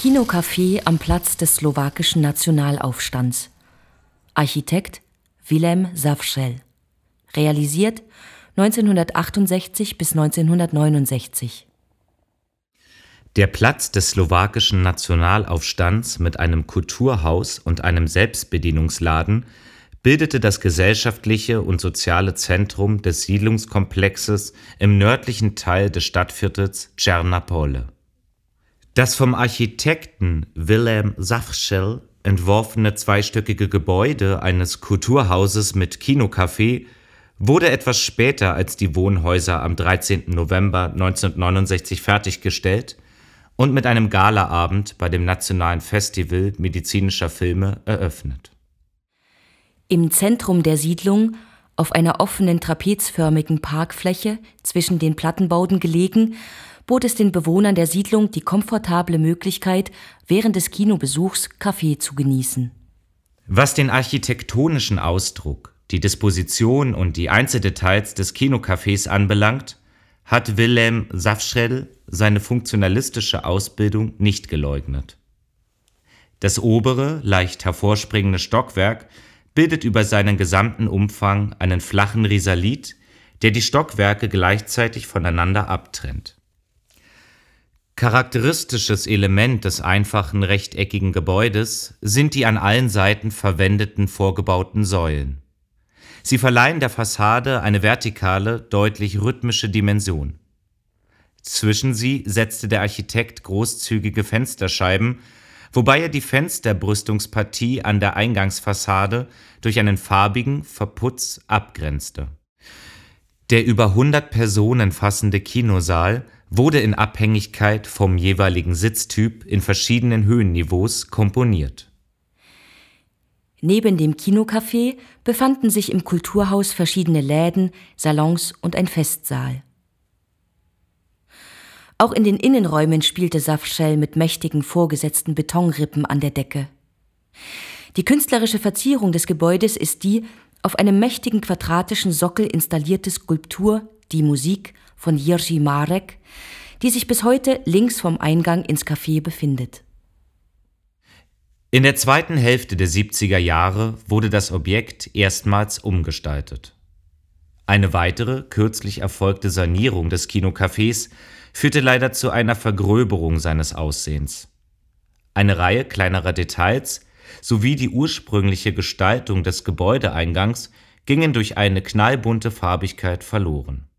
Kinocafé am Platz des slowakischen Nationalaufstands. Architekt Willem Zavřel. Realisiert 1968 bis 1969. Der Platz des slowakischen Nationalaufstands mit einem Kulturhaus und einem Selbstbedienungsladen bildete das gesellschaftliche und soziale Zentrum des Siedlungskomplexes im nördlichen Teil des Stadtviertels Černá Pole. Das vom Architekten Willem Zavřel entworfene zweistöckige Gebäude eines Kulturhauses mit Kinocafé wurde etwas später als die Wohnhäuser am 13. November 1969 fertiggestellt und mit einem Galaabend bei dem Nationalen Festival medizinischer Filme eröffnet. Im Zentrum der Siedlung, auf einer offenen trapezförmigen Parkfläche zwischen den Plattenbauten gelegen, bot es den Bewohnern der Siedlung die komfortable Möglichkeit, während des Kinobesuchs Kaffee zu genießen. Was den architektonischen Ausdruck, die Disposition und die Einzeldetails des Kinocafés anbelangt, hat Willem Zavřel seine funktionalistische Ausbildung nicht geleugnet. Das obere, leicht hervorspringende Stockwerk bildet über seinen gesamten Umfang einen flachen Risalit, der die Stockwerke gleichzeitig voneinander abtrennt. Charakteristisches Element des einfachen rechteckigen Gebäudes sind die an allen Seiten verwendeten vorgebauten Säulen. Sie verleihen der Fassade eine vertikale, deutlich rhythmische Dimension. Zwischen sie setzte der Architekt großzügige Fensterscheiben, wobei er die Fensterbrüstungspartie an der Eingangsfassade durch einen farbigen Verputz abgrenzte. Der über 100 Personen fassende Kinosaal wurde in Abhängigkeit vom jeweiligen Sitztyp in verschiedenen Höhenniveaus komponiert. Neben dem Kinocafé befanden sich im Kulturhaus verschiedene Läden, Salons und ein Festsaal. Auch in den Innenräumen spielte Zavřel mit mächtigen vorgesetzten Betonrippen an der Decke. Die künstlerische Verzierung des Gebäudes ist die auf einem mächtigen quadratischen Sockel installierte Skulptur Die Musik von Jiří Marek, die sich bis heute links vom Eingang ins Café befindet. In der zweiten Hälfte der 70er Jahre wurde das Objekt erstmals umgestaltet. Eine weitere, kürzlich erfolgte Sanierung des Kinocafés führte leider zu einer Vergröberung seines Aussehens. Eine Reihe kleinerer Details sowie die ursprüngliche Gestaltung des Gebäudeeingangs gingen durch eine knallbunte Farbigkeit verloren.